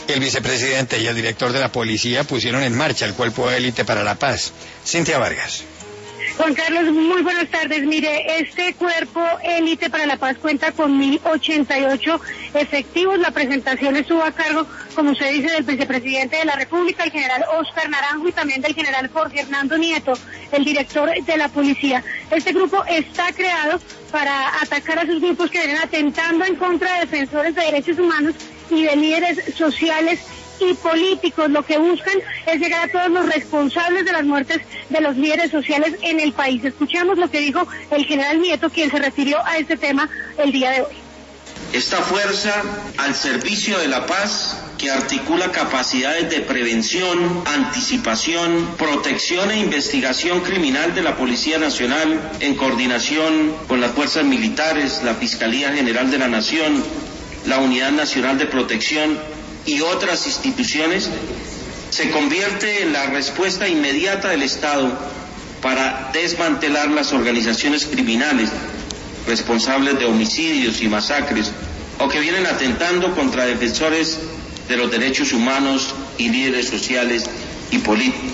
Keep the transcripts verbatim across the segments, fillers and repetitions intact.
El vicepresidente y el director de la policía pusieron en marcha el Cuerpo Élite para la Paz. Cintia Vargas. Juan Carlos, muy buenas tardes. Mire, este Cuerpo Élite para la Paz cuenta con mil ochenta y ocho efectivos. La presentación estuvo a cargo, como usted dice, del vicepresidente de la República, el general Óscar Naranjo, y también del general Jorge Hernando Nieto, el director de la policía. Este grupo está creado para atacar a esos grupos que vienen atentando en contra de defensores de derechos humanos y de líderes sociales y políticos. Lo que buscan es llegar a todos los responsables de las muertes de los líderes sociales en el país. Escuchamos lo que dijo el general Nieto, quien se refirió a este tema el día de hoy. Esta fuerza al servicio de la paz, que articula capacidades de prevención, anticipación, protección e investigación criminal de la Policía Nacional, en coordinación con las fuerzas militares, la Fiscalía General de la Nación, la Unidad Nacional de Protección y otras instituciones, se convierte en la respuesta inmediata del Estado para desmantelar las organizaciones criminales responsables de homicidios y masacres o que vienen atentando contra defensores de los derechos humanos y líderes sociales y políticos.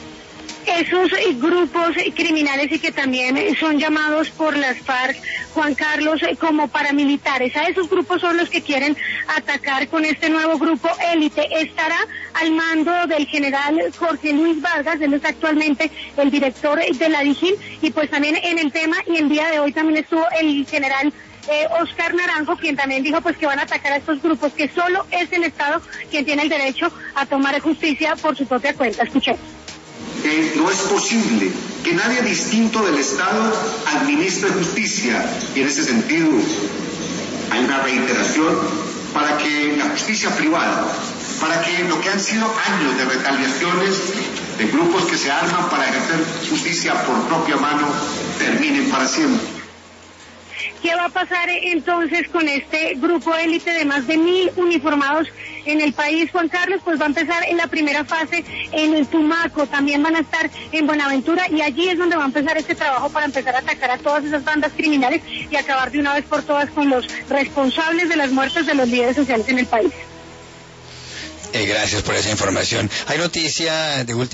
Esos grupos criminales y que también son llamados por las FARC, Juan Carlos, como paramilitares, a esos grupos son los que quieren atacar con este nuevo grupo élite. Estará al mando del general Jorge Luis Vargas, él es actualmente el director de la DIJÍN, y pues también en el tema, y el día de hoy también estuvo el general Eh, Óscar Naranjo, quien también dijo pues que van a atacar a estos grupos, que solo es el Estado quien tiene el derecho a tomar justicia por su propia cuenta. Escuchemos. Eh, no es posible que nadie distinto del Estado administre justicia, y en ese sentido hay una reiteración para que la justicia privada, para que lo que han sido años de retaliaciones de grupos que se arman para ejercer justicia por propia mano, terminen para siempre. ¿Qué va a pasar entonces con este grupo élite de más de mil uniformados en el país, Juan Carlos? Pues va a empezar en la primera fase en el Tumaco, también van a estar en Buenaventura, y allí es donde va a empezar este trabajo para empezar a atacar a todas esas bandas criminales y acabar de una vez por todas con los responsables de las muertes de los líderes sociales en el país. Eh, gracias por esa información. Hay noticia de última